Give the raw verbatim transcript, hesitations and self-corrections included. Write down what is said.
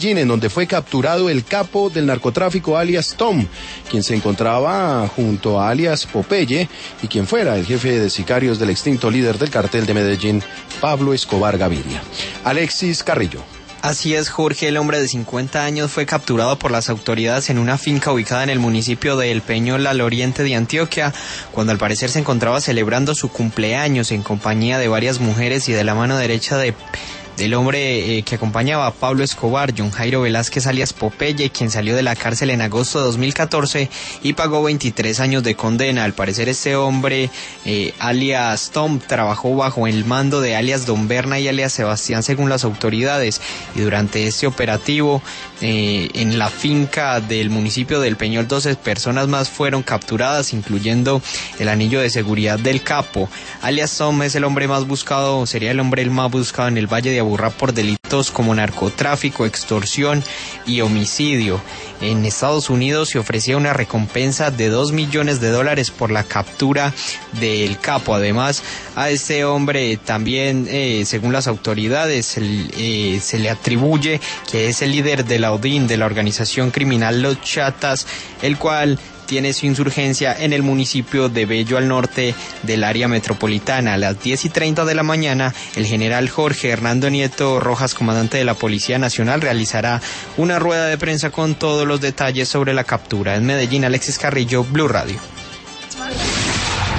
en donde fue capturado el capo del narcotráfico alias Tom, quien se encontraba junto a alias Popeye y quien fuera el jefe de sicarios del extinto líder del cartel de Medellín, Pablo Escobar Gaviria. Alexis Carrillo. Así es, Jorge, el hombre de cincuenta años fue capturado por las autoridades en una finca ubicada en el municipio de El Peñol, al oriente de Antioquia, cuando al parecer se encontraba celebrando su cumpleaños en compañía de varias mujeres y de la mano derecha de... del hombre eh, que acompañaba a Pablo Escobar, John Jairo Velázquez alias Popeye, quien salió de la cárcel en agosto de dos mil catorce y pagó veintitrés años de condena. Al parecer este hombre, eh, alias Tom, trabajó bajo el mando de alias Don Berna y alias Sebastián según las autoridades, y durante este operativo eh, en la finca del municipio del Peñol doce personas más fueron capturadas, incluyendo el anillo de seguridad del capo. Alias Tom es el hombre más buscado, sería el hombre el más buscado en el Valle de Aburrá por delitos como narcotráfico, extorsión y homicidio. En Estados Unidos se ofrecía una recompensa de dos millones de dólares por la captura del capo. Además, a este hombre también, eh, según las autoridades, el, eh, se le atribuye que es el líder de la O D I N, de la organización criminal Los Chatas, el cual tiene su insurgencia en el municipio de Bello, al norte del área metropolitana. A las diez y treinta de la mañana, el general Jorge Hernando Nieto Rojas, comandante de la Policía Nacional, realizará una rueda de prensa con todos los detalles sobre la captura. En Medellín, Alexis Carrillo, Blue Radio.